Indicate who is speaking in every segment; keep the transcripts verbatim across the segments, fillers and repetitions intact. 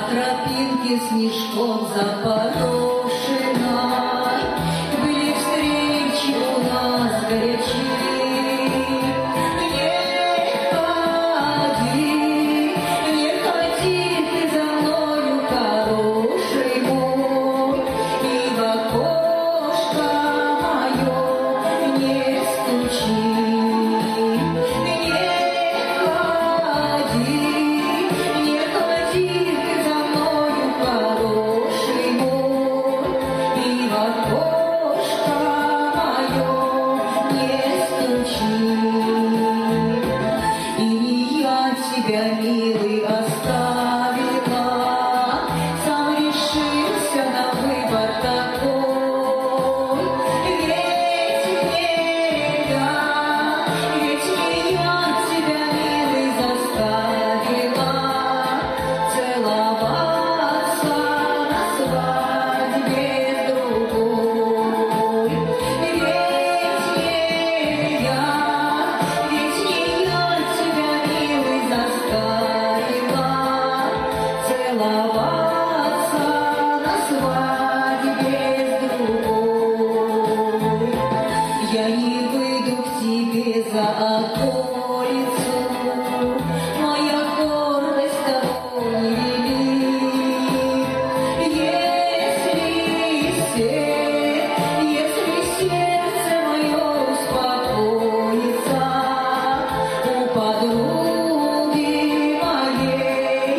Speaker 1: тропинке снежком запорошенной были встречи у нас горячие. Не ходи, не ходи ты за мною, хороший мой, и в окошко мое не стучи. Тебя, милый, оставила, сам решился на выбор такой. Ведь не я, ведь не я тебя, милый, заставила целоваться на свадьбе с другой. Ведь не я, ведь не я тебя, милый, заставила целоваться на свадьбе с другой. Я не выйду к тебе за околицу, моя гордость того не велит. Если се- если сердце мое успокоится у подруги моей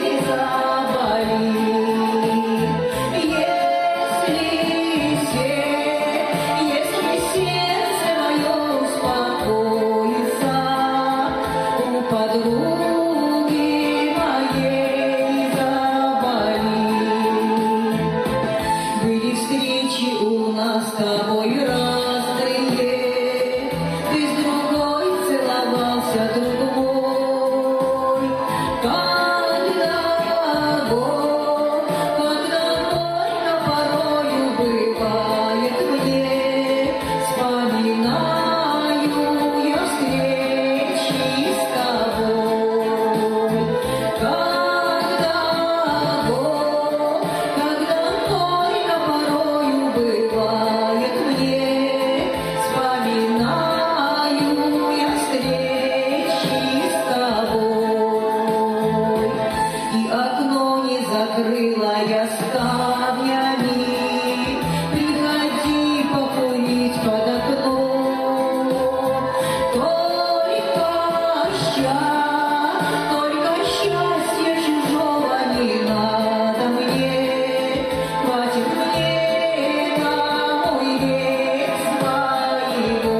Speaker 1: заболит. Если се- если сердце мое успокоится у подруги моей заболит. Были встречи у нас с тобой разные, ты с другой целовался, друг мой. Когда го- когда горько порою бывает мне, вспоминаю я встречи с тобой. Когда го- когда горько порою бывает мне, вспоминаю я встречи с тобой. И окно не закрыла я ставнями, приходи покурить под окном. Только счастья, только счастья чужого не надо мне, хватит мне на мой век своего.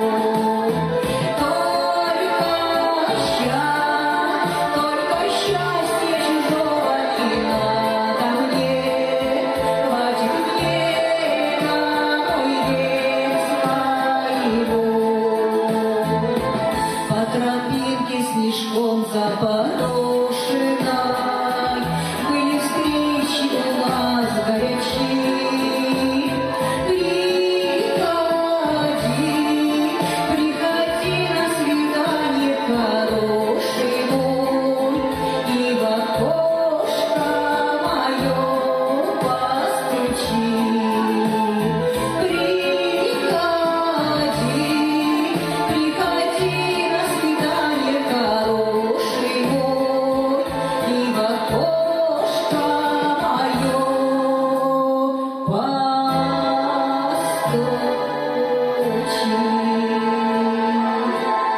Speaker 1: Только счастья, только счастья чужого не надо мне, хватит мне на мой век своего. По тропинке снежком запорошенной были встречи у нас горячие. Приходи, приходи на свидание, хороший мой, и в окошко мое постучи. Приходи, приходи на свидание, хороший мой, и в окошко мое постучи.